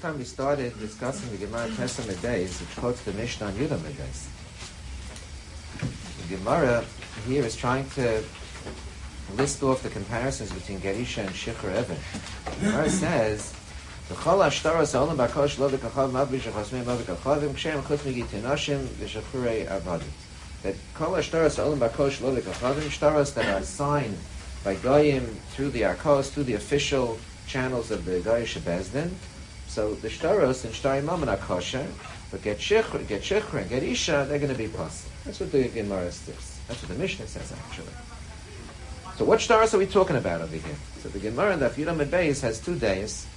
time we started discussing the Gemara Pesach Medeis, which quotes the Mishnah on Yudah Medeis. The Gemara here is trying to list off the comparisons between Gerisha and Shichur Even. The Gemara says, "V'chol hashtaros ha'olam b'kosh lo v'kachav mavli shechosmei lo v'kachavim kshem chutz migiti nashim v'shechurei avadim." That kol hashtaros ha'olam b'kosh lo v'kachavim, shtaros that are signed by Goyim through the Arkos, through the official channels of the Goyish Bezdin. So the shtaros and shtari mammon are kosher, but get shechur and get isha, they're going to be possible. That's what the Gemara says. That's what the Mishnah says, actually. So what shtaros are we talking about over here? So the Gemara in the Yudah Medeis has 2 days.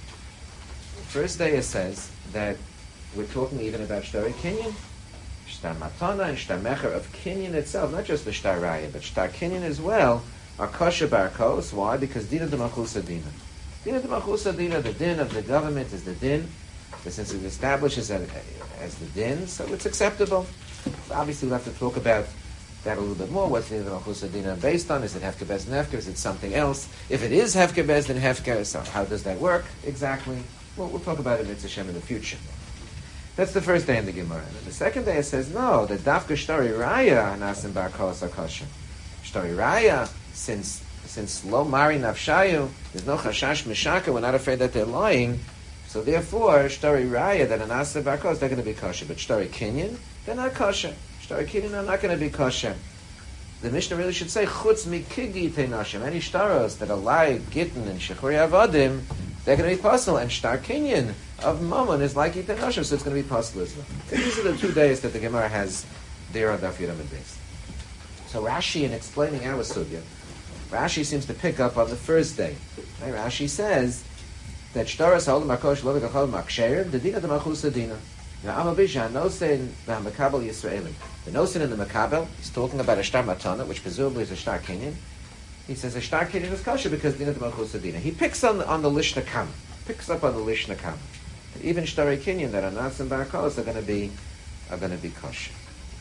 First day says that we're talking even about shtari kinyan, shtar matana and shtar mecher of kinyan itself, not just the shtar raya, but shtar kinyan as well, are kosher barkos. Why? Because dina de malchusa dina. Dina de malchusa dina, the din of the government is the din. But since it establishes as the din, so it's acceptable. Obviously, we'll have to talk about that a little bit more. What's dina de malchusa dina based on? Is it hefker bez and hefker? Is it something else? If it is hefker bez, then hefker. So how does that work exactly? Well, we'll talk about it in the future. That's the first day in the Gemara. And the second day it says, no, the dafka shtari raya nasim barkos are kosher. Shtari raya, since lo mari nafshayu, there's no chashash mishaka, we're not afraid that they're lying, so therefore, shtari raya, that an asa barkos, they're going to be kosher. But shtari kinyan, they're not kosher. Shtari kinyan are not going to be kosher. The Mishnah really should say, chutz mikigi teinashim, any shtaros that are lie, gittin, and shechuri avadim, they're going to be possible. And shtar kinyan of mammon is like teinashim, so it's going to be possible as well. These are the 2 days that the Gemara has there on Daf Yudah Medeis. So Rashi, in explaining our sugya, Rashi seems to pick up on the first day. Right? Rashi says that shtaras ha'olam ha'kosh lo v'kachol ma'ksherim, the dina de malchusa dina. Now, Amabisha, nosen v'hamakabel Yisraelim. The nosen in the makabel, he's talking about a shtar matana, which presumably is a shtar kinyan. He says a shtar kinyan is kosher because dina de malchusa dina. He picks on the lishna kam. Picks up on the lishna kam. Even shtari kinyan that are not in barakos are going to be kosher.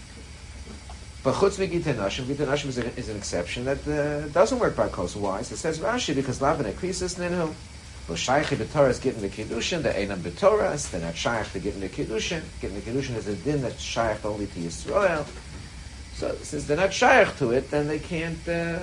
But chutz v'gita nashim is an exception that doesn't work by kos. Why? So it says Rashi, because lavan ekrisis ninhu, well, shaychi b'torah is getting the kiddushin, the einam b'torah, they're not shayach to getting the kiddushin. Getting the kiddushin is a din that's shayach only to Yisrael. So since they're not shayach to it, then they can't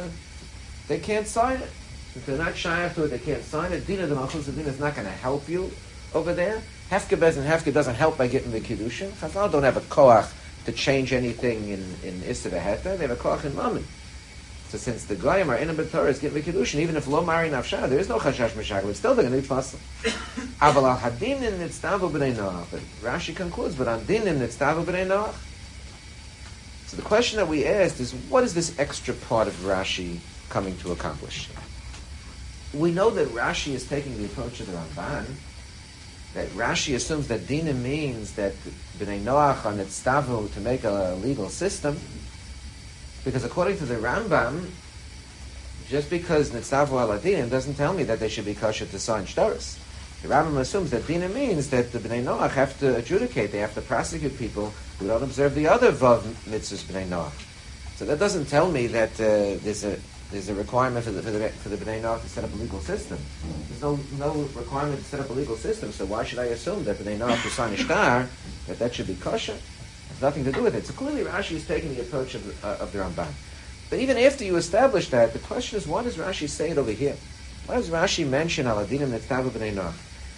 sign it. If they're not shayach to it, they can't sign it. Dina de malchus dina is not going to help you over there. Hefker bez and hefker doesn't help by getting the kiddushin. Chazal don't have a koach to change anything in Issa v'Heter, they have a koach in Mammon. So since the Goyim are in a B'Torah is getting the Kiddushin, even if lo mari nafshah, there is no chashash mishakal, it's still they're going to be possible. Aval al hadinim nitztavu b'nei Noach. But Rashi concludes, but on dinim nitztavu b'nei Noach. So the question that we asked is, what is this extra part of Rashi coming to accomplish? We know that Rashi is taking the approach of the Ramban, that Rashi assumes that Dina means that B'nai Noach are nitztavu to make a legal system, because according to the Rambam, just because nitztavu ala Dinim doesn't tell me that they should be kosher to sign shtaros. The Rambam assumes that Dina means that the B'nai Noach have to adjudicate, they have to prosecute people who don't observe the other Vav mitzvahs B'nai Noach. So that doesn't tell me that there's a requirement for the B'nai Noach to set up a legal system. There's no requirement to set up a legal system, so why should I assume that B'nai Noach to sign a shtar, that should be kosher? It has nothing to do with it. So clearly Rashi is taking the approach of the Ramban. But even after you establish that, the question is, why does Rashi say it over here? Why does Rashi mention Aladinim Netztavu B'nai Noach?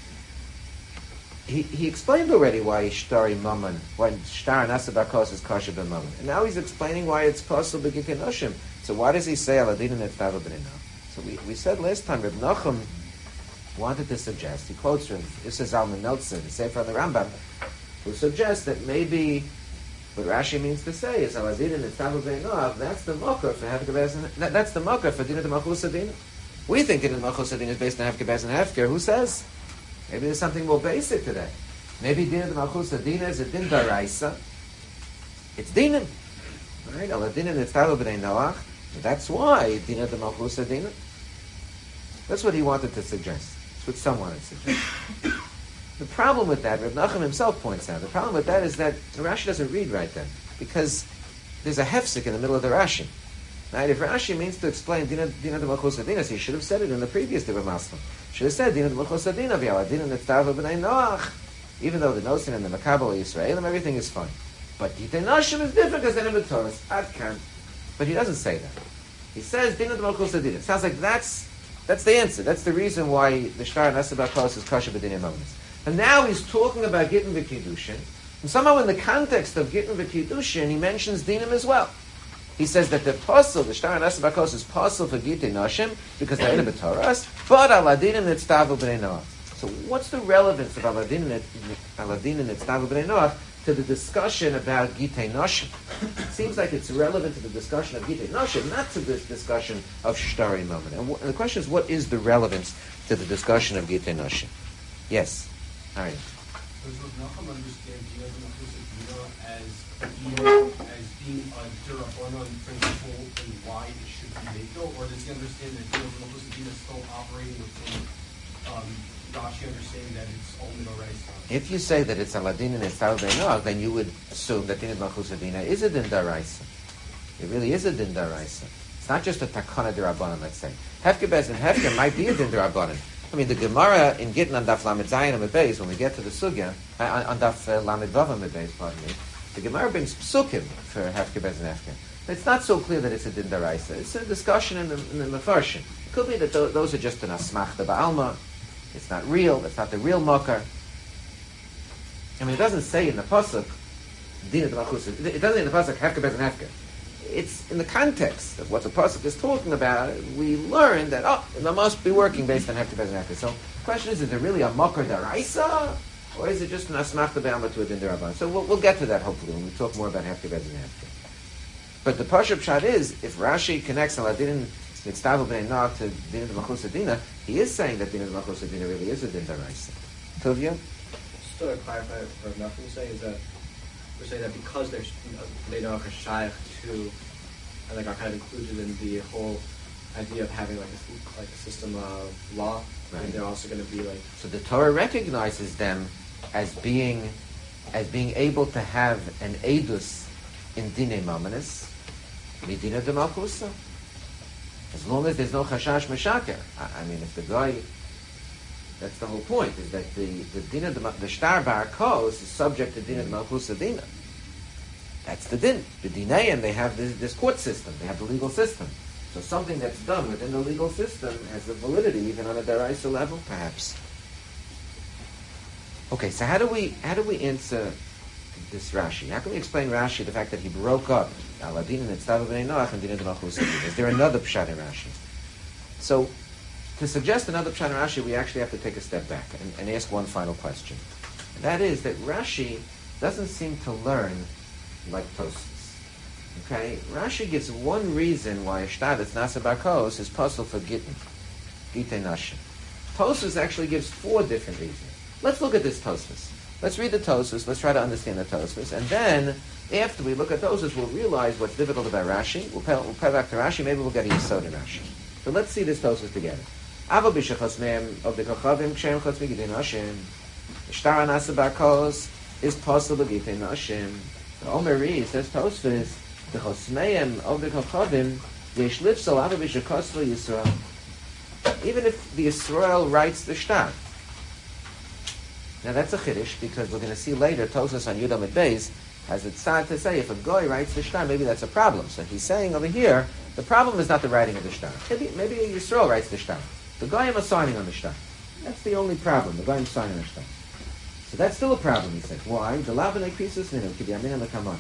He explained already why Shtari Mammon, why Shtar and Asabakos is kosher ben Mammon. And now he's explaining why it's possible B'Gikei Noshim. So why does he say Aladinim Netztavu B'nai Noach? So we said last time, Reb Nachum wanted to suggest, he quotes from Issa Zalman Meltzer, the Sefer on the Rambam, who suggests that maybe what Rashi means to say is Aladinim Netztavu B'nai Noach, that's the mocker for Hefker, that's the mocker for Dinah de Malchus Adina. We think Dinah de Malchus Adina is based on Hefker Bez and Hefker. Who says? Maybe there's something more basic to that. Maybe Dinah de Malchus Adina is a din daraisa. It's Dinah. Right? Aladinim Netztavu B'nai Noach. That's why Dinah de Malchus Adina. That's what he wanted to suggest. That's what some wanted to suggest. The problem with that, Reb Nachum himself points out, the problem with that is that the Rashi doesn't read right then, because there's a hefsek in the middle of the Rashi. Right? If Rashi means to explain Dina de Malchus Adina, he should have said it in the previous Dibur Maslam. Should have said Dina D'Malchus Adina V'Yal Adina Netztava B'nai Noach. Even though the Nosin and the Makabel Yisraelim, everything is fine. But Gitei Nashim is different because then in the Torah. Adkan. But he doesn't say that. He says Dina D'Malchus Adina. It sounds like that's the answer. That's the reason why the Shtar Nasa Bakos is Kasha B'Dinei Monis. And now he's talking about Gittin V'Kiddushin. And somehow in the context of Gittin V'Kiddushin, he mentions Dinim as well. He says that the Pasal, the Shtar Nasa Bakos is Pasal for Gitei Nashim because they're in the Torahs, but Aladinim Nitztavu B'nei Noach. So what's the relevance of Aladinim Nitztavu B'nei Noach to the discussion about Gitei Nashim? It seems like it's relevant to the discussion of Gitei Nashim, not to this discussion of Shtari Moment. And the question is, what is the relevance to the discussion of Gitei Nashim? Yes. All right. Does Nachum understand Dina D'Malchus as being a Durabonon principle and why it should be Mekel, or does he understand that Dina D'Malchus is still operating within Rashi understanding that it's all Midoraisa? If you say that it's Aladin and it's Tal Be'noach, then you would assume that Dina D'Malchus Adina is a Din Daraisa. It really is a Din Daraisa. It's not just a Takana Durabonon, let's say. Hefker Bez and Hefker might be a Din Durabonon. I mean, the Gemara in Gittin on Daf Lamed Zayin and Beis, when we get to the Sugya, on Daf Lamed Vav and Beis, pardon me, the Gemara brings psukim for Hefker Bez and Hefker. It's not so clear that it's a Din Daraisa. It's a discussion in the Mefarshim. It could be that those are just an Asmachta Ba'alma. It's not real. It's not the real Makar. I mean, it doesn't say in the Pasuk, Dina D'Malchus. It doesn't say in the Pasuk, Hefker Bez and Hefker. It's in the context of what the Pasuk is talking about. We learn that, it must be working based on Hefker Bez and Hefker. So the question is it really a Makar Daraisa? Or is it just an Asmachta Ba'alma to a Din Daraban? So we'll get to that hopefully when we talk more about Hefker Bez and Hefker. But the Pashup Pshat is, if Rashi connects Aladin Nitztavu B'nei Noach to Dina D'Malchus Adina, he is saying that Dina D'Malchus Adina really is a Din Daraisa. Tovia? Just to clarify what Nothing is saying is that we're saying that because they're B'nei Noach are shaykh to, and like are kind of included in the whole idea of having like a system of law, right. And they're also going to be like. So the Torah recognizes them as being able to have an edus in Dinei Mamonis, Midina D'Malchusa. As long as there's no chashash meshaker. I mean, if the guy, that's the whole point, is that the shtar barakos is subject to Dina D'Malchusa Dina. That's the din. The Dinayim, they have this court system, they have the legal system. So something that's done within the legal system has a validity, even on a deraisa level, perhaps. Okay, so how do we answer this Rashi? How can we explain Rashi the fact that he broke up Aladin and Nitztavu B'nei Noach and Dina D'Malchus Adina? Is there another pshat in Rashi? So, to suggest another pshat in Rashi, we actually have to take a step back and ask one final question. And that is that Rashi doesn't seem to learn like Tosfos. Okay? Rashi gives one reason why a shtar that's Nasa Barkos is puzzle for Gittin. Gittin Nashim. Tosfos actually gives 4 different reasons. Let's look at this Tosfos. Let's read the Tosfos, let's try to understand the Tosfos, and then, after we look at Tosfos, we'll realize what's difficult about Rashi. We'll pay back to Rashi, maybe we'll get a Yisod in Rashi. So let's see this Tosfos together. Avo b'shechos me'em of the kochavim kshem chotz migidin Hashem. Shtar anasa barkos is possible gittin Hashem. The Omer reads, says Tosfos, the chosmeim of the kochavim yesh lifsol avo b'shechos lo Yisrael. Even if the Yisrael writes the shtar. Now that's a chiddush because we're going to see later Tosfos on Yudam Beis has it sad to say if a goy writes the shtar, maybe that's a problem. So he's saying over here the problem is not the writing of the shtar. Maybe a Yisrael writes the shtar. The goyim are signing on the shtar. That's the only problem. The goyim signing on the shtar. So that's still a problem. He says why? The lavanei krisus ninu kibiyamin lekamon.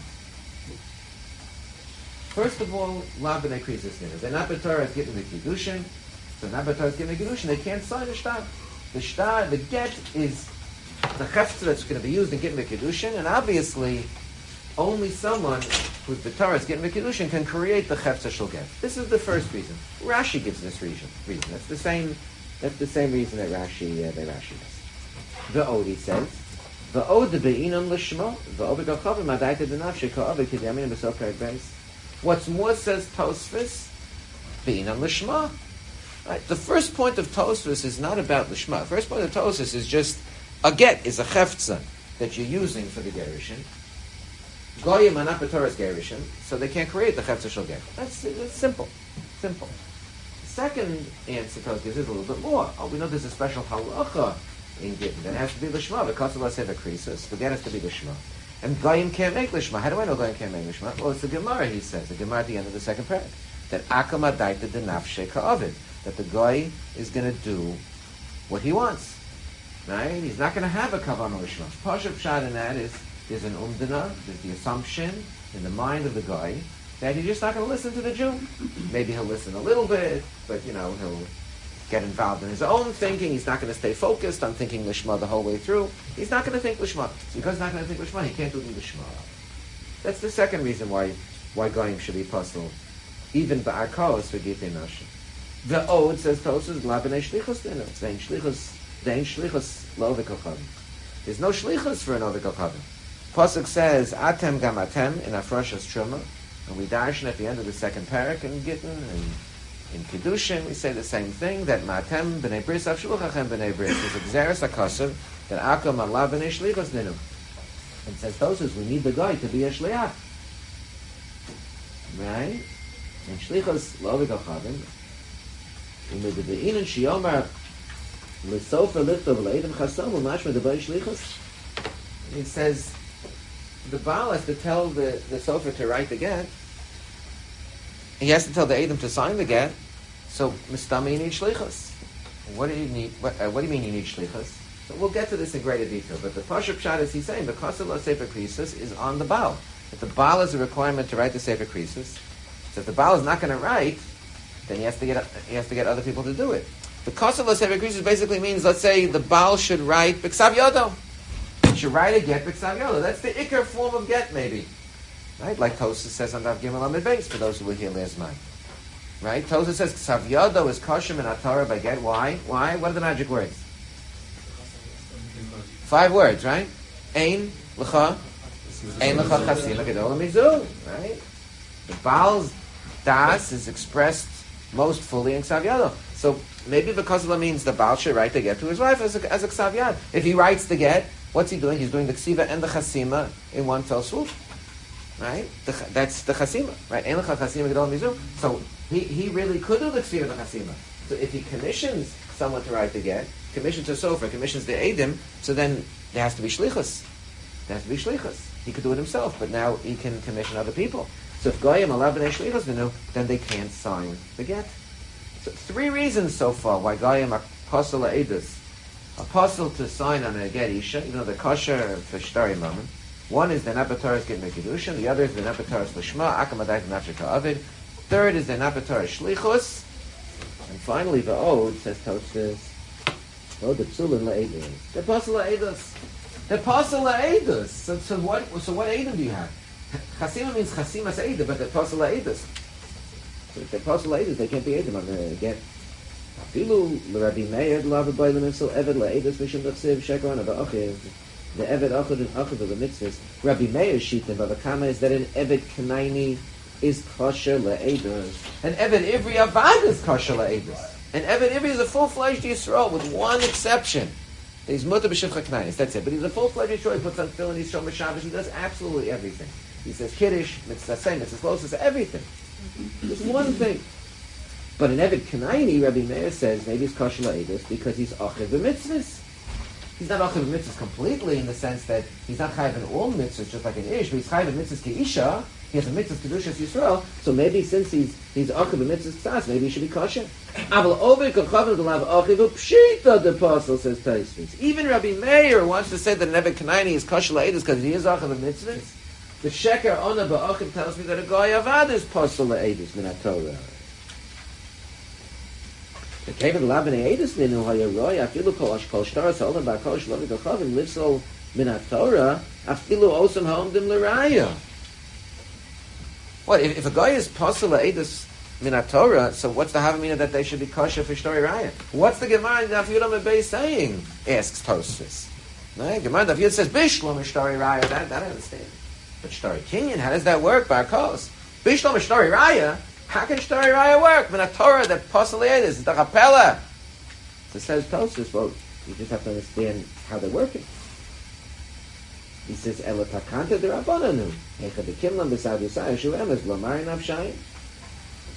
First of all, lavanei krisus ninu. They're not b'torah as getting the kiddushin. So not b'torah as getting the kiddushin. They can't sign the shtar. The shtar, the get is the chefza that's going to be used in getting the kiddushin, and obviously, only someone who's the Torah is getting the kiddushin can create the chefza shel get. This is the first reason. Rashi gives this reason. That's the same reason that Rashi does. The Odi says, the Od be'inam l'shmo, the Od be'gachavim adayta denafshe ka'avik k'diyamin b'sok beis. What's more, says Tosfos, be'inam l'shmo. Right? The first point of Tosfos is not about l'shma. The first point of Tosfos is just a get is a chefza that you're using for the gerushin. Goyim are not b'torah's gerushin, so they can't create the chefza shel get. That's simple. second answer Tos gives is a little bit more. Oh, we know there's a special halacha in Gittin that has to be Lishma. Because of Laseva Krisis, the get has to be Lishma. And Goyim can't make Lishma. How do I know Goyim can't make Lishma? Well, it's the Gemara, he says. The Gemara at the end of the second parak. That Akama Daita de Nafshe Ka'avid. That the Goy is going to do what he wants. Right? He's not going to have a Kavanah Lishma. Pashup Pshat in that is, there's an umdana, there's the assumption in the mind of the guy that he's just not going to listen to the Jew. Maybe he'll listen a little bit, but he'll get involved in his own thinking. He's not going to stay focused on thinking Lishma the whole way through. He's not going to think Lishma. Because he's not going to think Lishma, he can't do the Lishma. That's the second reason why Goyim should be puzzled. Even Ba'arkaos for Gitei Nashim. The Ode says Tosus, La b'nei shlichus denu. Dein shlichus lo v'kochavim. There's no shlichus for an ovikochavim. Pasuk says, Atem gam atem in Afroshas Truma. And we darshan at the end of the second parak in Gittin, and in Kiddushin we say the same thing, that Matem b'nei bris avshluchachem b'nei bris is a gzeres hakasav, that Akom Allah b'nei shlichus denu. And it says Tosus, we need the guy to be a shliach. Right? And shlichus lo v'kochavim. And with the be'inan shiyomar l'sofer lichtov l'edim chasam u'mashma d'bay shlichus. It says, the Baal has to tell the sofer to write the get. He has to tell the Edom to sign the get. So, Mistama, you need shlichus. What do you need? What do you mean you need shlichus? So we'll get to this in greater detail. But the Pashup Pshat is he's saying the Kosel of Sefer Krisus is on the Baal. If the Baal is a requirement to write the Sefer Krisus, so if the Baal is not going to write, then he has to get other people to do it. The Kosel of Sefer Krisus basically means, let's say the Baal should write B'ksav Yodo. Should write a get b'ksav yodo. That's the ikar form of get, maybe. Right? Like Tosas says on Daf Gimel Amid Beis, for those who were here last month. Right? Tosas says ksav yodo is kosher min haTorah by get. Why? What are the magic words? 5 words, right? Ein l'cha chasim gedol mizu. Right? The Baal's das is expressed most fully in ksav yodo. So maybe because of it means the Baal should write the get to his wife as a ksav yad. If he writes the get, what's he doing? He's doing the ksiva and the chasima in one fell swoop, right? That's the chasima, right? Ein lecha chasima gedol mizum. So he really could do the ksiva and the chasima. So if he commissions someone to write the get, commissions a sofer, commissions the edim, so then there has to be shlichus. There has to be shlichus. He could do it himself, but now he can commission other people. So if goyim alav b'nei shlichus v'nu, then they can't sign the get. So 3 reasons so far why goyim are posel edus. Apostle to sign on a get isha, even though the kosher for shtari moment. One is the napataris get mekidushin, the other is the napataris lishma, akamadait nafshe ka'avid. Third is the napataris shlichus, and finally the ode says Tosfos, the psulin la'edus. The apostle la'edus. The apostle la'edus. So what edus do you have? Chasima means chasimas edus, but the apostle la'edus. So if the apostle la'edus, they can't be edus on the get. Afilu l'Rabbi Meir l'Rabbi Bailam Emsel Eved la'edus mishum d'chsev shekron v'achiv. The Eved achud and achiv of the mitzvahs. Rabbi Meir's shita b'avakama is that an Eved Kanaini is kosher la'edus. An Eved Ivri Avad is kosher la'edus. An Eved Ivri is a full-fledged Yisrael with one exception. He's mutter b'shivcha Kanainis, that's it. But he's a full-fledged Yisrael. He puts on tefillin, he's shom b'shabbos, he does absolutely everything. He says Kiddush, mitzvah, mitzvah, closest, everything. There's one thing. But in Eved Kanaini, Rabbi Meir says maybe it's kosher la'edus because he's achiv b'mitzvahs. He's not achiv b'mitzvahs completely in the sense that he's not chayiv in all mitzvahs just like an ish, but he's chayiv in mitzvahs keisha. He has a mitzvah kedushas Yisrael. So maybe since he's achiv b'mitzvahs ksas, maybe he should be kosher. Aval ovik kochavim d'lav achiv u'pshita, the apostle says Tosfos. Even Rabbi Meir wants to say that an Eved Kanaini is kosher la'edus because he is achiv b'mitzvahs. The sheker ona ba'achiv tells me that a guy avad is posel la'edus min haTorah. The Kevin Labane Edis Ninu Hayaroy, Afilu Kol Shtaras Olam Bakol Shlovi Gochavim Livsol Min HaTorah, Afilu Osam Ha'omdim L'Raya. What, if a guy is Posel Edis Min HaTorah, so what's the Havamina that they should be kosher for Shtori Raya? What's the Gemara in Daf Yud Amid Beis saying? Asks Tosfos. Right? Gemara in Daf Yud says, Bishlom Shtori Raya, that I understand. But Shtori Kinyan, how does that work? Barkos. Bishlom Shtori Raya, how can Shtori Raya work? When a Torah that postulated is the Chapela. So says Tosfos, well, you just have to understand how they're working. He says, Ela takanta de Rabbananu. Echa de Kimlam besad Yisai, Shu Emes, Lomari Nafshayim.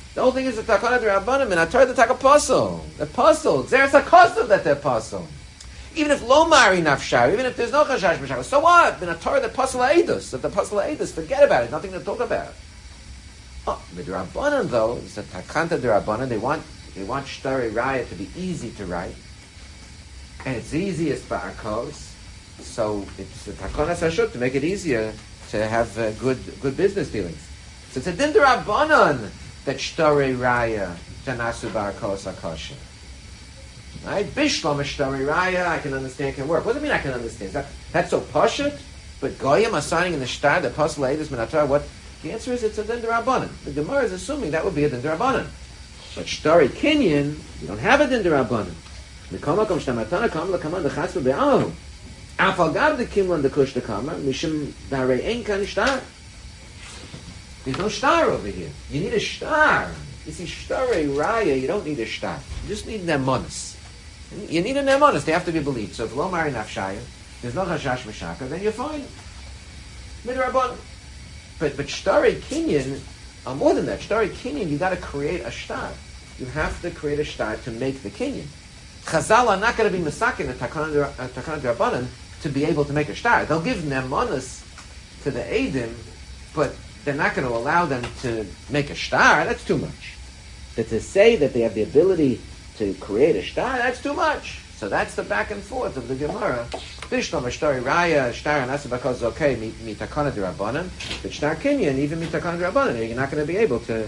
The whole thing is the takana d'Rabbanan, and I tried to take a puzzle. The puzzle. There's a custom that they're puzzle. Even if lo mari nafshar, even if there's no chashash b'shar, so what? In a Torah, the puzzle edus. If the puzzle edus, forget about it. Nothing to talk about. Oh, the d'Rabbanan though, it's a takanta d'Rabbanan. They want shtari raya to be easy to write, and it's easiest ba'akos. So it's a takana sashut to make it easier to have good business dealings. So it's a din d'Rabbanan that shtari raya tanasu ba'akos akosha. Right? Bishlam Ashtari Raya, I can understand, can work. What does it mean I can understand? That's so pashut? But Goyim are signing in the shtar, the Pasal Eidus Minatar, what? The answer is it's a din d'Rabbanan. The Gemara is assuming that would be a din d'Rabbanan. But Shtari Kinyan, you don't have a din d'Rabbanan. Mikomakom Shtamatana Kam Lakaman Dechasva Be'ahu. Afal Gab the Kimlan the Kush the Kamar, Mishim Darei Ein Kan Shtar. There's no shtar over here. You need a shtar. You see, Shtari Raya, you don't need a shtar. You just need an emunis. You need an emunis. They have to be believed. So if lo mari nafshaya, there's no chashash mishaka, then you're fine. Midrabban. But shtari kinyan, more than that, shtari kinyan, you got to create a shtar. You have to create a shtar to make the kinyan. Chazal are not going to be masakin a takana d'Rabbanan to be able to make a shtar. They'll give nemonis to the edim, but they're not going to allow them to make a shtar. That's too much. But to say that they have the ability to create a shtar, that's too much. So that's the back and forth of the Gemara. Bishlam Ashtari Raya, shtar and Asabakos is okay, mitakana d'Rabbanan, but shtar kinyan, even mitakana d'Rabbanan, you're not going to be able to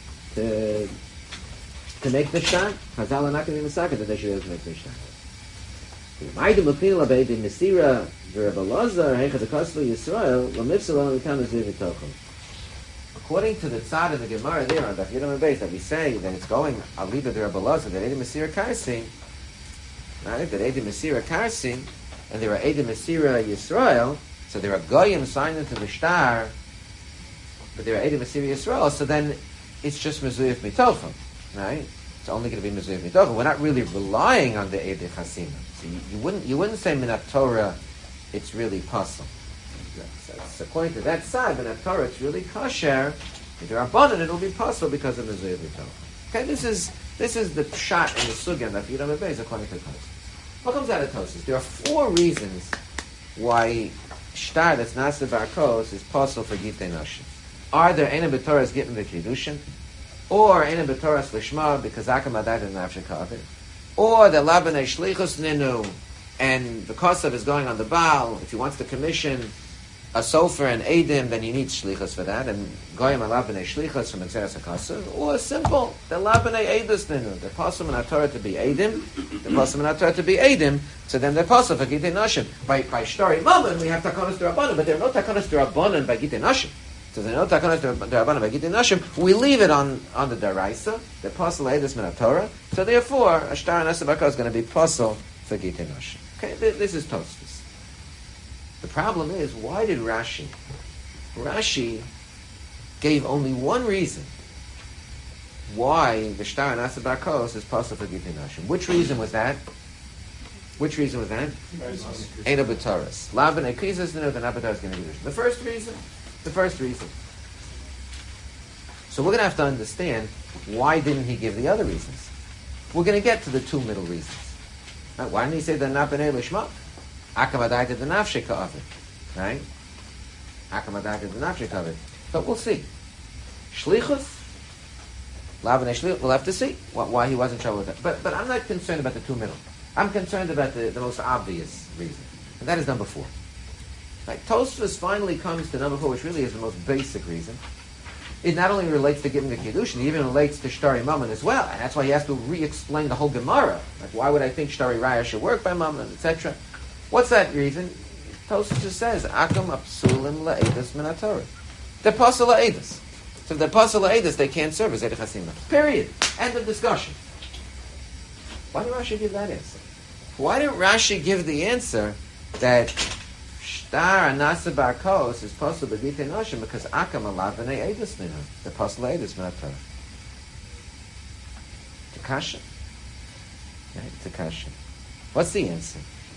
make the shtar. Chazal are not going to be misaka that they should be able to make the shtar. Ma'idum l'pnil l'beidi Mesira v'Rebbe Lazar heicha d'Koslo Yisrael l'mifsal l'mikam zeh v'tochel. According to the tzad in the Gemara there on Daf Yudam Beis that we say that it's going Alida de Rebbe Lazar that Edim Mesira Karsim, right? That Edim Mesira Karsim, and there are Edim Mesira Yisrael, so there are Goyim signed into the shtar, but there are Edim Mesira Yisrael. So then it's just Mezuyif Mitochim, right? It's only going to be Mezuyif Mitochim. We're not really relying on the Edim Chasima. So you wouldn't say Minat Torah. It's really possible. So according to that side, but at Torah it's really kosher. If there are abundant, it'll be possible because of the Zuyah B'Torah. Okay, this is the pshat and the sugya that Yudam Beis according to Tosfos. What comes out of Tosfos? There are 4 reasons why shtar that's nasa barkos is possible for gitei nashim. Are there ena b'Torah's gittin v'kiddushin, or ena b'Torah's lishma because akam adat and nafshek kavir, or the labanei shlichus ninu and the kosav is going on the Baal. If he wants to commission a sofer and edim, then you need shlichus for that, and goyim alav b'nei shlichus from exeres hakasav, or simple, the lav b'nei edus ninu, the pasum and Torah to be edim, the pasum and Torah to be edim, so then the pasum for gitei nashim. By shtari mammon, we have takanos d'Rabbanan, but there are no takanos d'Rabbanan by gitei nashim. So there are no takanos d'Rabbanan by gitei nashim. We leave it on the daraisa, the pasum edus min Torah. So therefore, a shtar and asabaka is going to be pasum for gitei nashim. Okay, this is Tosfos. The problem is, why did Rashi gave only one reason why the shtar and asabakos is possible for gitei nashim. Which reason was that? Eina b'Toras. Laban ekizas no, the nabatar is going to be the first reason. So we're going to have to understand why didn't he give the other reasons. We're going to get to the 2 middle reasons. Why didn't he say the nabanei lishma? Akamadai to the nafshek ka'avit, right? Akamadai to the nafshek ka'avit. But we'll see. Shlichus, labanei shlichus. We'll have to see why he wasn't troubled with that. But I'm not concerned about the 2 middle. I'm concerned about the most obvious reason, and that is number 4. Right? Tosfos finally comes to number 4, which really is the most basic reason. It not only relates to giving the Kiddushin, it even relates to Shtari Mammon as well. And that's why he has to re-explain the whole Gemara. Like, why would I think Shtari Raya should work by Mammon, etc.? What's that reason? Tosfos just says, Akam apsulim la'edus min HaTorah. They're pasul la'edus. So if they're pasul la'edus, they can't serve as Edei Chasima. Period. End of discussion. Why did Rashi give that answer? Why didn't Rashi give the answer that Shtar Anasa Barkos is pasul b'gitei nashim because Akam alav v'nei edus minha. They're pasul la'edus min HaTorah. Takasha. Right? Takasha. What's the answer?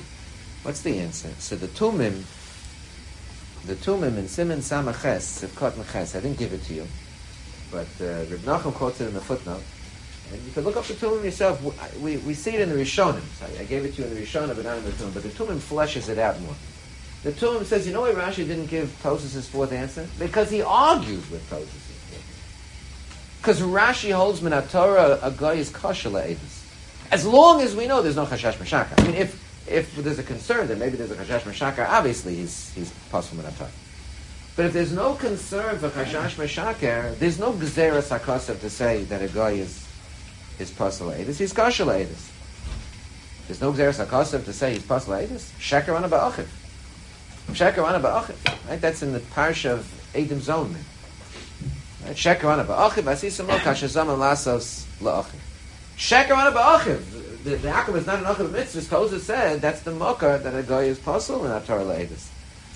So the Tumim in Siman Samaches, Sivkot Meches, I didn't give it to you, but Reb Nachum quotes it in the footnote. And you can look up the Tumim yourself. We see it in the Rishonim. So I gave it to you in the Rishonim, but not in the Tumim. But the Tumim fleshes it out more. The Tumim says, you know why Rashi didn't give Tosfos his fourth answer? Because he argues with Tosfos his fourth answer. Because Rashi holds Minat Torah, a guy is kosher la'edus. As long as we know there's no Chashash Meshakar. I mean, if there's a concern that maybe there's a Chashash Meshakar, obviously he's possible Minat Torah. But if there's no concern for Chashash Meshakar, there's no Gzeras HaKosav to say that a guy is Pasal Eidus, he's Kosher Eidus. There's no Gzeras HaKosav to say he's Pasal Eidus. Sheker Ana Ba'achiv. Sheker Ana Ba'achiv. Right? That's in the parsha of Edom Zon. Right? Sheker Ana Ba'achiv, Asisam Lo Kashazam Lasos La'achiv. Sheker Ana Ba'achiv. The Akum is not an Achiv Mitzvah. Tozer said that's the Mokar that a guy is Pasal in a Torah Eidus.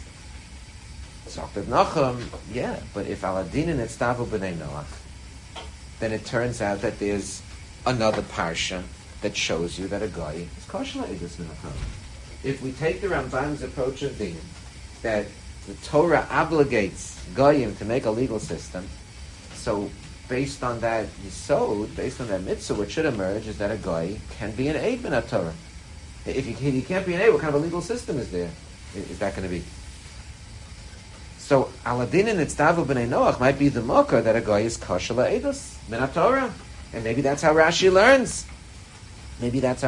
So Reb Nachum, yeah, but if Aladin and Etztavu B'nei Noach, then it turns out that there's another parsha that shows you that a guy is kosher la'edus Minat Torah. If we take the Rambam's approach of din, that the Torah obligates goyim to make a legal system, so based on that yisod, based on that mitzvah, what should emerge is that a guy can be an eid Minat Torah. If he can't be an eid, what kind of a legal system is there? Is that going to be? So Aladin and Etztavu B'nei Noach might be the mocker that a guy is kosher la'edus Minat Torah. And maybe that's how Rashi learns. Maybe that's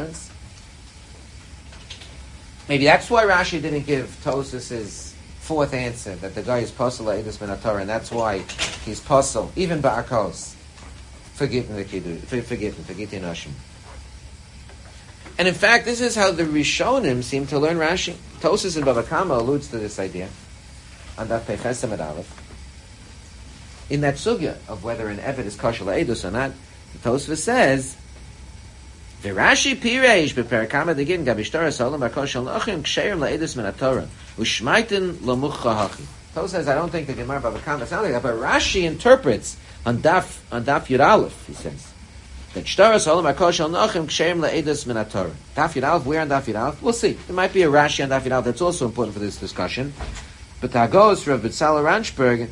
why Rashi didn't give Tosfos his fourth answer, that the guy is Pasal Eidus Minat Torah, and that's why he's Pasal, even Ba'akos, forgiven Nashim. And in fact, this is how the Rishonim seem to learn Rashi. Tosfos in Bava Kama alludes to this idea on Daf Peiches Amud Aleph. In that sugya of whether an Eved is kosher la'edus or not, the Tosfos says, "V'Rashi pireish beperakama degin gabishtar salam b'kosher la'achim ksheir la'edus min haTorah u'shmaitin lamucha hachi." Tosfos says, I don't think the Gemara Bava Kama sounds like that, but Rashi interprets on Daf Yud Aleph. He says that shtar salam b'kosher la'achim ksheir la'edus min haTorah. Daf Yud Aleph, where on Daf Yud Aleph? We'll see. There might be a Rashi on Daf Yud Aleph that's also important for this discussion. But Tagos Rav Betzalel Ranchberg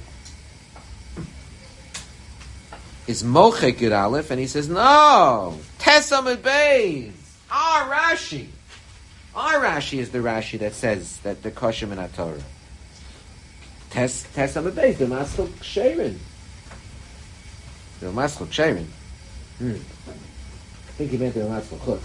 is Mochek Yud Aleph, and he says, no, Tesamid Beis, our Rashi is the Rashi that says that the kosher Minat Torah. Tesamid Beis, the Maschel Ksherin. I think he meant the Maschel Chutz.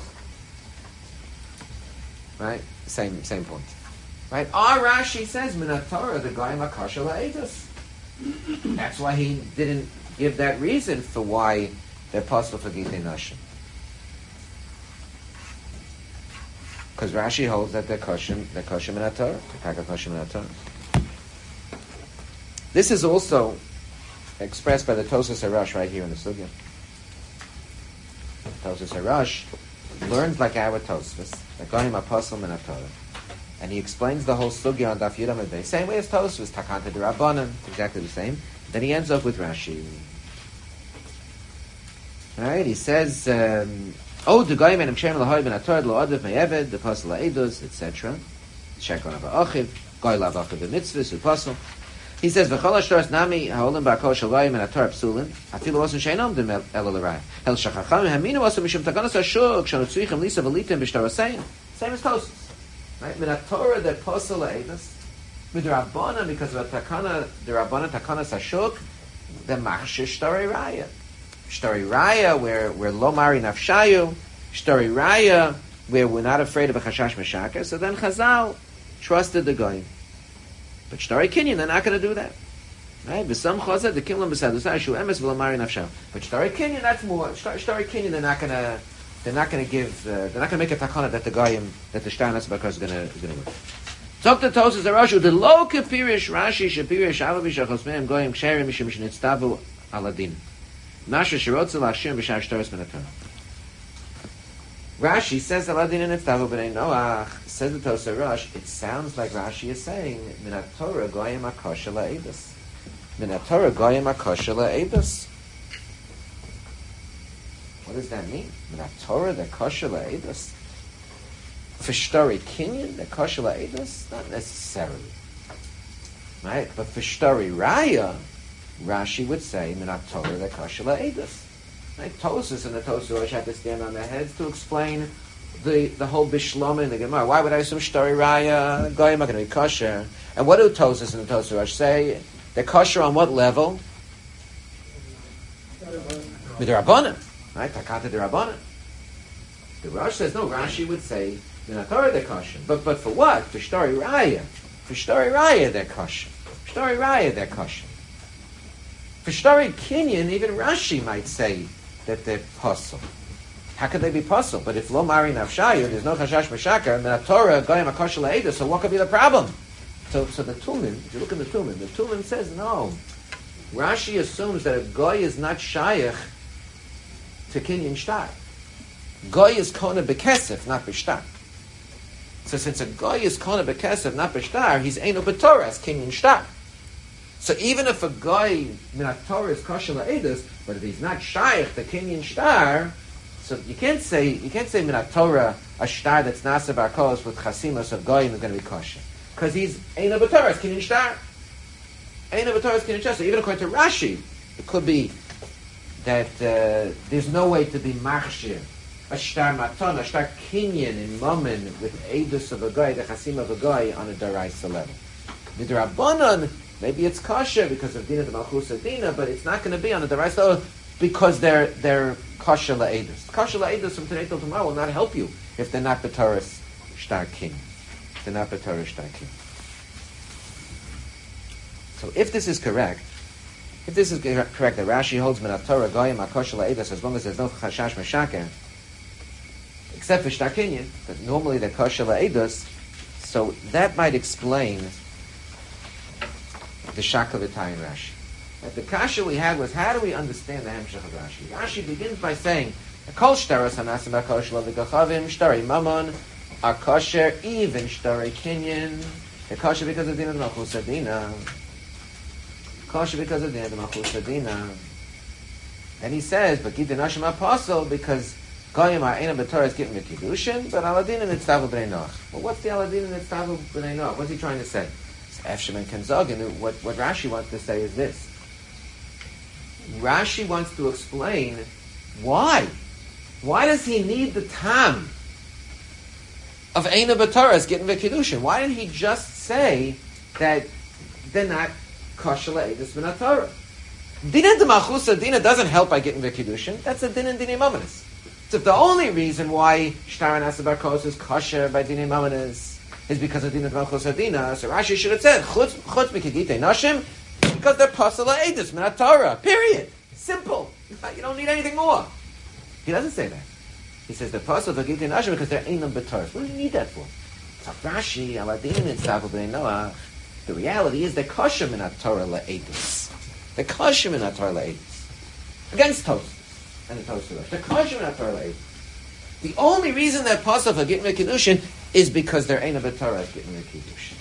Right? Same point. Right? Our Rashi says Minat Torah, the guy Makosher La'edus. That's why he didn't give that reason for why they're possible for Gitei Nashim. Because Rashi holds that they're kosher Minat Torah. They're kosher Minat Torah. This is also expressed by the Tosfos Harash right here in the Sugya. Tosfos Harash learned like our Tosfos, that Goyim Apostle Minat Torah. And he explains the whole sugya on Daf Yud Amud Beis, same way as Tosfos, Takanta D'Rabbanan, exactly the same. Then he ends up with Rashi. All right, he says, "Oh, the Goyim and Shem Lahoy Ben Atorah Lo Adav Me'eved, the Pasal La'edus, etc." Shekon Ava'achiv, Goy La'avachiv B'Mitzvahs, U'Pasal. He says, "V'chol Ashtoras Nami Ha'olim Ba'Kol Shel Goyim and Atorah Psulin, Afilu Wasn Sheinom Dem El L'Raya. Hel Shachacham Haminu Wasn Mishum Takanos HaShuk, Shanu Tzrichim Lisa V'Litim B'Shtarosein." Same as Tosfos. Right? Minat Torah, they're Pasal La'edus. Midrabbanan, because of the Rabbanan Takanas Hashuk, the Machshir Shtarei Raya. Shtarei Raya, where Lo Mari Nafshayu. Shtarei Raya, where we're not afraid of a Chashash Meshakar. So then Chazal trusted the Goyim. But Shtarei Kinyan, they're not going to do that. Right? B'sam Chazal, the Kimlam B'sadusah, Shu Emes V'Lo Mari Nafshayu. But Shtarei Kinyan, that's more. Shtarei Kinyan, they're not going to give. They're not going to make a takana that the Goyim, that the Shtarei Bakar is going to work. Dr. Tosfos Harash, the low kapirish Rashi shapirish alavish achosmeim goyim ksherim mishum shnitztavu aladin. Nasher shirotzel lashim b'shar shtaros Minat Torah. Rashi says aladin and nitztavu b'nei Noach. Says the Tosfos Harash, it sounds like Rashi is saying Minat Torah goyim akosher la'edus. Minat Torah goyim akosher la'edus. What does that mean? Minat Torah the kosher la'edus. For Shtarei Kinyan, the kosher la'edus? Not necessarily. Right? But for Shtarei Raya, Rashi would say, Minat Torah, the Kasha La'edus. Right? Tosas and the Tosas had to stand on their heads to explain the whole Bishlama in the Gemara. Why would I assume Shtari Raya, Goyim are going to be kosher? And what do Tosas and the Tosas say? They're kosher on what level? Midrabanan. Right? Takata Dirabanan. The Rosh says, no, Rashi would say, Minat Torah, they're kosher. But for what? For Shtari Raya. For Shtari Raya, they're kosher. For Shtari Raya, they're kosher. For Shtari Kinyan, even Rashi might say that they're puzzle. How could they be puzzle? But if Lo Mari Nafshayu, there's no Chashash Meshakar, Minat Torah, Goyim HaKosher La'eda, so what could be the problem? So the Tumen, if you look at the Tumen says, no. Rashi assumes that a Goy is not Shayach to Kinyan Shtar. Goy is Kona Bekesef, not Bishtar. So since a Goy is Kona Bekesef, not Bishtar, he's Eino B'Torah, as Kinyan Shtar. So even if a Goy, Minat Torah is Kosher La'edus, but if he's not Shayach to Kinyan Shtar, so you can't say Minat Torah, a Shtar that's Nasa Barkos with Chasimas of Goyim is going to be kosher. Because he's Eino B'Torah, as Kinyan Shtar. Eino B'Torah is Kinyan Shtar. So even according to Rashi, it could be that there's no way to be Machshir, a Shtar Matan, a Shtar Kinyan in Mammon with Eidus of a Goy, the Chasim of a Goy on a Daraisa level. Midrabanan, maybe it's kosher because of Dina de Malchus Dina, but it's not going to be on a Daraisa level because they're kosher la'edus. Kosher la'edus from today till tomorrow will not help you if they're not B'Torah's Shtar King. They're not B'Torah's Shtar King. So if this is correct, that Rashi holds Minat Torah Goyim HaKosher La'edus as long as there's no Chashash Meshaker, except for Shtar Kinyan, but normally they're Kosher La'edus, so that might explain the Shaka V'Tayin Rashi. The kasha we had was, how do we understand the Hemshech of Rashi? Rashi begins by saying, Kol shtaros hanasim HaKosher L'V'Kachavim Shtari Mammon are kosher, even Shtari Kinyan. They're kosher because of Dina D'Malchus Adina. Kosher because of Dina D'Malchus Adina. And he says, but Gita Nashim Apostle, because Goyim are Eina B'Torah is given Kiddushin, but Aladin and Nitztavu B'nei Noach. Well, what's the Aladin and Nitztavu B'nei Noach? What's he trying to say? It's Efshem and Kenzog, and what Rashi wants to say is this. Rashi wants to explain why. Why does he need the tam of Eina B'Torah is getting Kiddushin? Why didn't he just say that they're not kosher la'edus Minat Torah? Dina D'Malchus Dina doesn't help by getting Kiddushin. That's a din and dinei mamanis. So if the only reason why Shtar and Asa Barkos is kosher by dinei mamanis is because of Dina D'Malchus Dina, so Rashi should have said chutz mikiditei nashim, because they're pasal la'edus Minat Torah. Period. Simple. You don't need anything more. He doesn't say that. He says they're pasal mikiditei nashim because they're einam b'Torah. What do you need that for? So Rashi aladin nitzavu b'nei Noach. The reality is they're kosher Minat Torah la'edus. They're kosher Minat Torah la'edus against Tosfos and the Tosfos. They're kosher Minat Torah la'edus. The only reason they're pasal for getting Kiddushin is because they're einam b'Torah getting Kiddushin.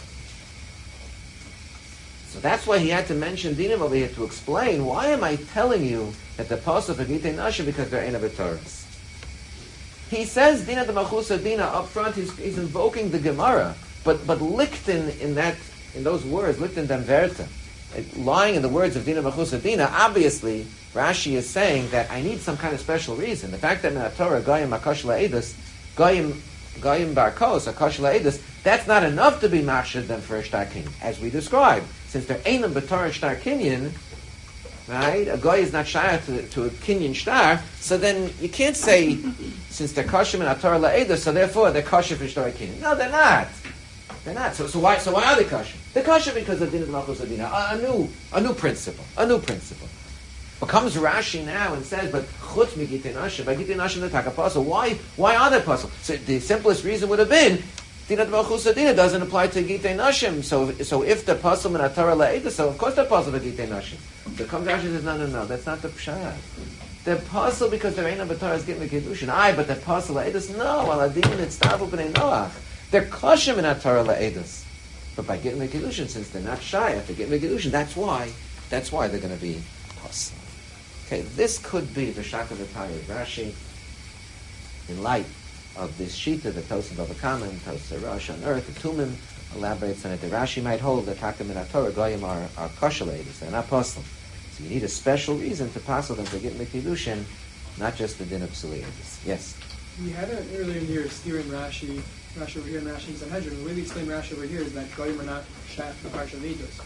So that's why he had to mention dinim over here to explain, why am I telling you that the pasuk for Gitei Nashim because they're Eina B'Toras? He says Dina D'Malchus Dina up front. He's invoking the Gemara, but Lichten in those words, Lichten dem Verta, lying in the words of Dina D'Malchus Dina. Obviously, Rashi is saying that I need some kind of special reason. The fact that in the Torah Goyim HaKosher La'edus, Goyim Barkos HaKosher La'edus, that's not enough to be mashad them for a Shtar Kinyan, as we described. Since they're Einam B'Torah Shtar Kinyan, right? A Goy is not shy to a Kinyan Shtar, so then you can't say, since they're kosher in Torah La'edus, so therefore they're kosher for Shtar Kinyan. No, they're not. They're not. So why are they kosher? They're kosher because of Din Malchus Adina, a new principle. But comes Rashi now and says, but chutz mi Gitei Nashim, by Gitei Nashim the Takapasul. Why are they puzzle? So the simplest reason would have been Dina D'Malchus Adina doesn't apply to Gitei Nashim. So if the puzzle in Torah La'edus, so of course they're puzzle for Gitei Nashim. So comes Rashi and says, no, that's not the pshat. They're puzzle because they're Einam B'Torah is getting the Kiddushin. But they're puzzle La'edus. No, Aladim Nitztavu B'nei Noach. They're kosher in Torah La'edus. But by getting the Kiddushin, since they're not shy after getting the Kiddushin, that's why they're going to be puzzle. Okay, this could be the Shaka V'Taya of Rashi in light of this Shita, the Tosin Bava Kama and Tosin Rosh on earth. The Tumim elaborates on it. The Rashi might hold that Taka Min Torah Goyim are kosher ladies, they're not puzzle. So you need a special reason to passel them for getting the Kiddushin, not just the din of Psuli Eidus. Yes? We had it earlier in the year, steering Rashi over here and Rashi in Sanhedrin. The way we explain Rashi over here is that Goyim are not shaf the Parsha of Eidos.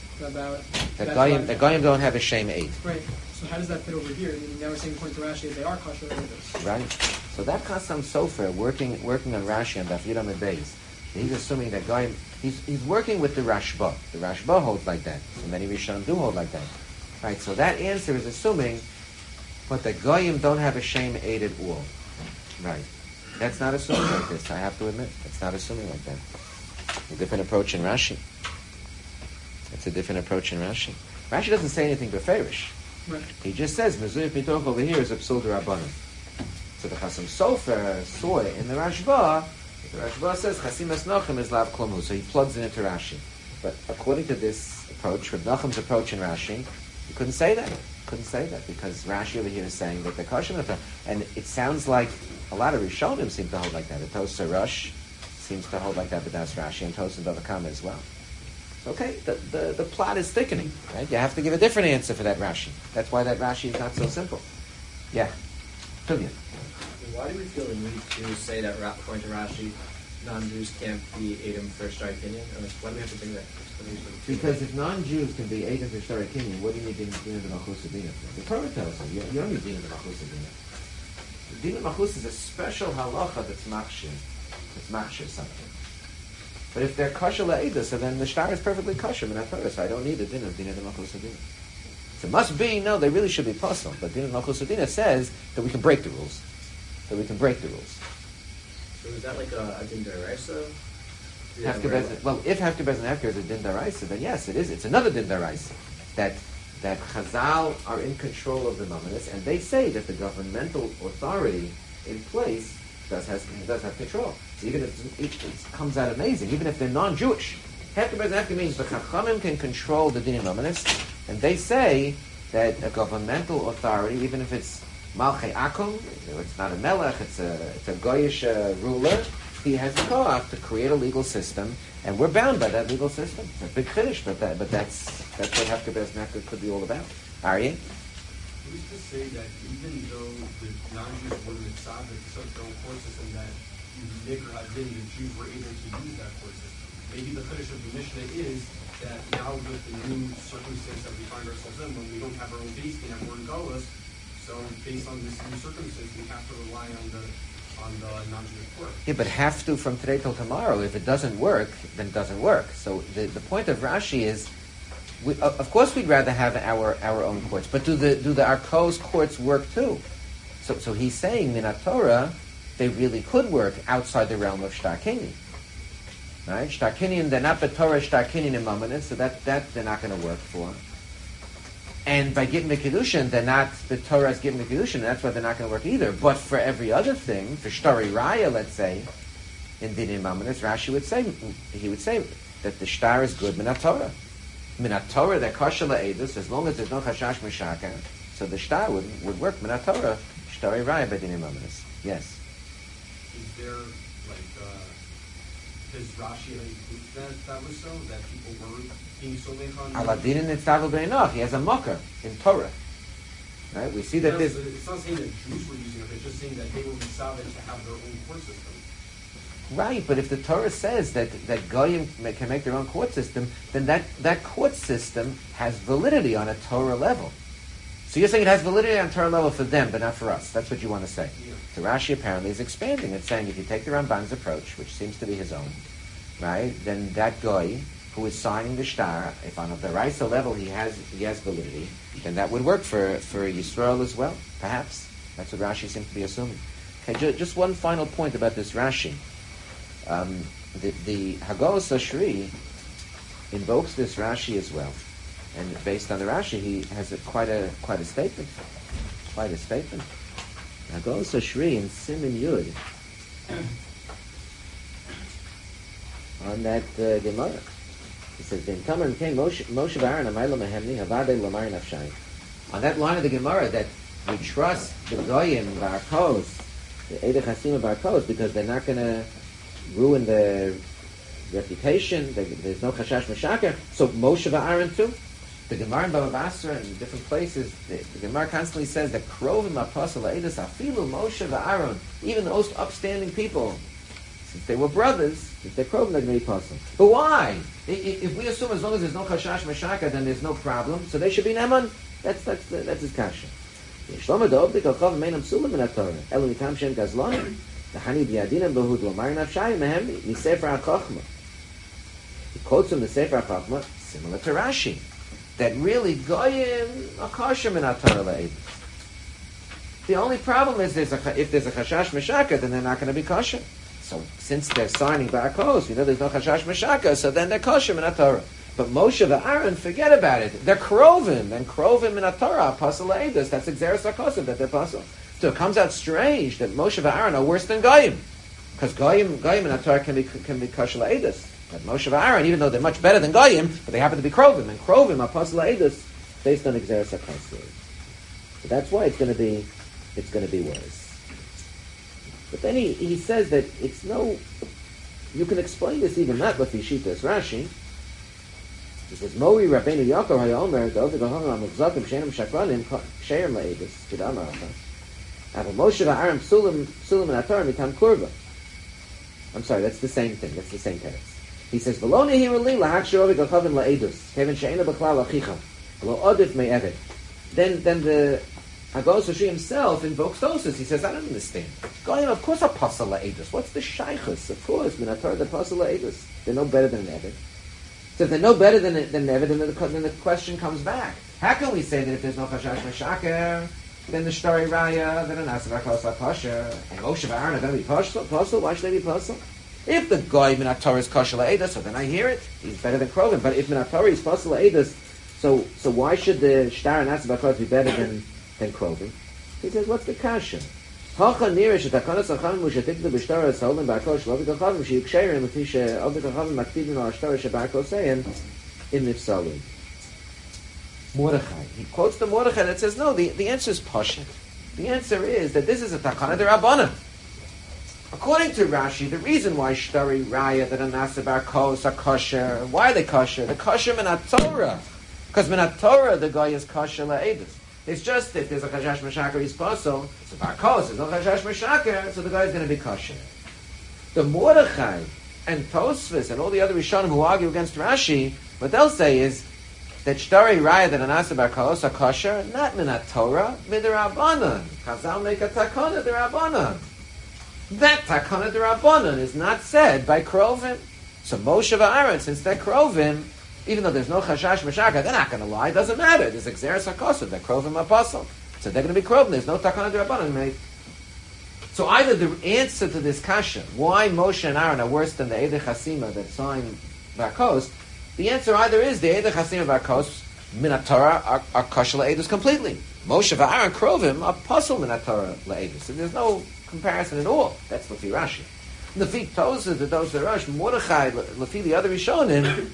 The Goyim don't have a shame aid. Right. So how does that fit over here? Meaning now we're saying according to Rashi that they are kosher Eidos. Right. So that Chassam Sofer working on Rashi on Daf Yud Amud Beis, he's assuming that Goyim, he's working with the Rashba. The Rashba holds like that. So many Rishonim do hold like that. Right. So that answer is assuming, but the Goyim don't have a shame aid at all. Right. That's not assuming like this, I have to admit. It's not assuming like that. A different approach in Rashi. It's a different approach in Rashi. Rashi doesn't say anything beferish. Right. He just says, Mezuyif Mitoch over here is a Psul D'Rabbanan. So the Chassam Sofer saw it in the Rashba. The Rashba says, Chasimas Nachem is Lav Klomu. So he plugs it into Rashi. But according to this approach, with Nachem's approach in Rashi, you couldn't say that. Couldn't say that because Rashi over here is saying that the Kosher, and it sounds like a lot of Rishonim seem to hold like that. The Tosar Rush seems to hold like that, but that's Rashi, and Tosar Bava Kama as well. Okay, the plot is thickening, right? You have to give a different answer for that Rashi. That's why that Rashi is not so simple. Yeah, Tuvia. Why do we feel the need to say that, according to Rashi, non-Jews can't be Edom for Shtar Kinyan? Why do we have to bring that explanation? Because if non-Jews can be Edom for Shtar Kinyan, what do you need Din of Malchus Adina for? The Torah tells you, you don't need Din of Malchus Adina. Din of Malchus is a special halacha that's machshir something. But if they're kosher la'eda, so then the shtar is perfectly kosher in that Torah, so I don't need a din of Malchus Adina. So it must be, no, they really should be puzzled. But din of Malchus Adina says that we can break the rules. So is that like a din deraisa? Well, if Hefker Bez and Hefker is a din daraisa, then yes, it is. It's another din daraisa. That Chazal are in control of the Mamonis, and they say that the governmental authority in place does have control. So even if it comes out amazing, even if they're non-Jewish, Hefker Bez and Hefker means the Chachamim can control the din Mamonis, and they say that a governmental authority, even if it's Malchei Akum, it's not a melech, it's a goyish ruler, he has the koach to create a legal system, and we're bound by that legal system. It's a big chiddush, but that's what Hefker Bez and Hefker could be all about. Aryeh? Who's to say that even though the non-Jews were mitzvah to such their own court system that the Jews were able to use that court system? Maybe the chiddush of the Mishnah is that now with the new circumstance that we find ourselves in, when we don't have our own base and we're in Golos, so based on this new circumstance, we have to rely on the non-Jewish court. Yeah, but have to from today till tomorrow. If it doesn't work, then it doesn't work. So the point of Rashi is, of course we'd rather have our own courts, but do the Arkos courts work too? So he's saying in Torah, they really could work outside the realm of Shtar Kinyan. Right? Shtar Kinyan, they're not B'Torah Shtar Kinyan in Mamonis, so that they're not going to work for. And by giving the Kiddushin, they're not, the Torah is giving the Kiddushin, that's why they're not going to work either. But for every other thing, for Shtari Raya, let's say, in Dinim Mamonis, Rashi would say that the Shtar is good Minat Torah. Minat Torah, they're kosher la'edus, as long as there's no Chashash Meshaka, so the Shtar would work Minat Torah, Shtari Raya by Dinim Mamonis. Yes. Is there, does Rashi include that was so, that people were being so mechan? Aladin and Nitzavul Be'enoch, he has a mocker in Torah. Right? We see that this... It's not saying that Jews were using it, it's just saying that they were mitzvah to have their own court system. Right, but if the Torah says that Goyim can make their own court system, then that court system has validity on a Torah level. So you're saying it has validity on a Torah level for them, but not for us. That's what you want to say. Yeah. So Rashi apparently is expanding it, saying if you take the Ramban's approach, which seems to be his own, right, then that Goy who is signing the Shtar, if on the Raisa level he has validity, then that would work for Yisrael as well, perhaps. That's what Rashi seems to be assuming. Okay, just one final point about this Rashi. The Haggadah Ashri invokes this Rashi as well, and based on the Rashi, he has quite a statement. Quite a statement. Haggadah Ashri in Siman Yud on that Gemara. He says, "Ben Tamar came Moshe v'Aaron amayla mehemni havadei lamar nafshay." On that line of the Gemara, that we trust the Goyim Barkos, the Eidei Chasim Barkos, because they're not going to ruin the reputation. There's no Chashash Meshaker. So Moshe v'Aaron too. The Gemara in Baba Basra and different places, the Gemara constantly says that Krovim Apostle Eidos Afilu Moshe v'Aaron, even the most upstanding people, since they were brothers, if they're Krovim, they're going to be Apostle. But why? If we assume as long as there's no Chashash Meshaka, then there's no problem, so they should be Neman. That's his kasha. Shlomo Da'obdik Al-Chav Meinam Sulam Min HaTorah Elu Mitam Shem Gazlonim Dahani B'Yadinam Behud Lomar Nafshayim Mehem Misefer HaChochma. He quotes from the Sefer HaChochma, similar to Rashi, that really Goyim are kosher Min HaTorah La'ed. The only problem is if there's a Chashash Meshaka, then they're not going to be kosher. So since they're signing Ba'akos, we know there's no Chashash Meshaka, so then they're kosher Min HaTorah. But Moshe and Aaron, forget about it. They're Krovim, and Krovim in a Torah, Apostle Eidos. That's Xeris HaKosav, that they're Apostle. So it comes out strange that Moshe and Aaron are worse than Goyim. Because Goyim in a Torah can be Kosher Eidos. But Moshe and Aaron, even though they're much better than Goyim, but they happen to be Krovim. And Krovim, Apostle Eidos, based on Xeris HaKosav. So that's why it's going to be worse. But then he says that it's no... You can explain this even not with Yishitas Rashi. He says, Mori Rabbeinu Yaakov HaYomer, Da'od Gaham HaMugzakim Shenim Shakranim Sherim La'edus Kedam Aracha. Aval Moshe VaAaron Psulim and Atar Mitam Kurva. I'm sorry, that's the same thing. That's the same text. He says, V'lo Nehiru Li Lahak Sherovi Gachavim La'edus Kevin She'ena B'klal Achicha V'lo Odif Me'evet. Then the Agos Hoshi himself invokes Tosus. He says, I don't understand. Goyim, of course, Apostle La'edus. What's the Shaychus? Of course, Min Atar the Apostle La'edus. They're no better than an Evet. So if they're no better than Nevid, then the question comes back. How can we say that if there's no Chashash Meshaker, then the Shtari Raya, then an Asavakos LaKosher, and Moshe and Aaron are going to be Posel? Why should they be Posel? If the guy Min HaTorah is Kosher La'edus, so then I hear it. He's better than Krovim. But if Min HaTorah is Posel La'edus, so why should the Shtar and Asavakos be better than Krovim? He says, what's the kasha? Hacha nirish at Hakanas Achavim Mushatik the B'Shtar Solim Ba'Kol Shlovik Achavim Sheyuksheirim Matisha Ovik Achavim Maktivim Al Shtar Shabakol Seyin in Nifsalim. Mordechai. He quotes the Mordechai that says, no, the answer is Pashit. The answer is that this is a Takana de Rabbanan. According to Rashi, the reason why Shtari Raya that Anasa Barkos are kosher, why are they kosher? They're kosher Min HaTorah. Because Min HaTorah the guy is kosher La'edus. It's just that there's a Chashash Meshaker, he's Posel. So Barkos, there's no Chashash Meshaker, so the guy's going to be kosher. The Mordechai and Tosfos and all the other Rishonim who argue against Rashi, what they'll say is that Shtari Raya that Anasa Barkos are kosher, not Min HaTorah, Midrabanan. Chazal make a Takana Derabanan. That Takana Derabanan is not said by Krovim. So Moshe VaAaron, since they're Krovim, even though there's no Chashash Meshaka, they're not going to lie. It doesn't matter. There's Xeris HaKosav. They're Krovim Apostle. So they're going to be Krovim. There's no Takana Derabanan made. So either the answer to this kasha, why Moshe and Aaron are worse than the Eidei Chasima that signed Barkos, the answer either is the Eidei Chasima Barkos, Min HaTorah, are kosher La'edus completely. Moshe VaAaron Krovim are Apostle Min HaTorah La'edus. So there's no comparison at all. That's Lefi Rashi. Lefi Tosas, the Dos Rash, Mordechai, Lefi the other Rishonim,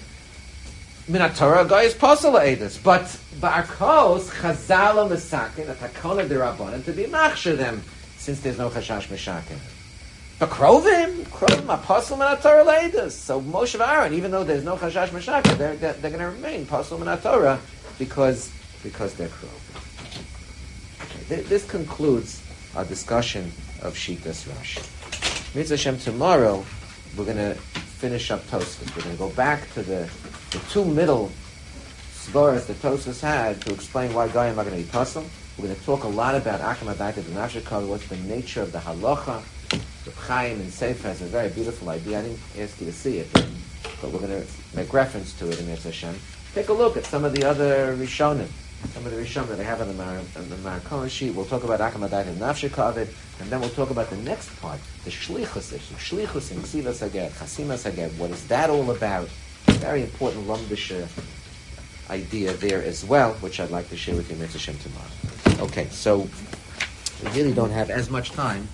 Min HaTorah, a guy is Posel La'edus. But Barkos, Chazala Mesakin, a Takona Derabanan, to be Machsher them, since there's no Chashash Meshakin. But Krovim, Apostle Min HaTorah La'edus. So Moshe VaAaron, even though there's no Chashash Meshakin, they're going to remain Apostle Min HaTorah because they're Krovim. Okay, this concludes our discussion of Shitas Rashi. Mitzvah Hashem, tomorrow we're going to finish up Tosfos. We're going to go back to the two middle svaras that Tosfos had to explain why Goyim are going to be Posel. We're going to talk a lot about Akam Adaita B'Nafshekah, what's the nature of the halacha. Reb Chaim in Sefer has a very beautiful idea. I didn't ask you to see it, but we're going to make reference to it in Mitzvah Hashem. Take a look at some of the other Rishonim, that they have on the Marakon sheet. We'll talk about Akam Adaita B'Nafshekah, and then we'll talk about the next part, the Shlichus issue. Shlichus in Ksivas Haged, Chasimas Haged. What is that all about? Very important Lumdisha idea there as well, which I'd like to share with you, Mitzvah Hashem, tomorrow. Okay, so we really don't have as much time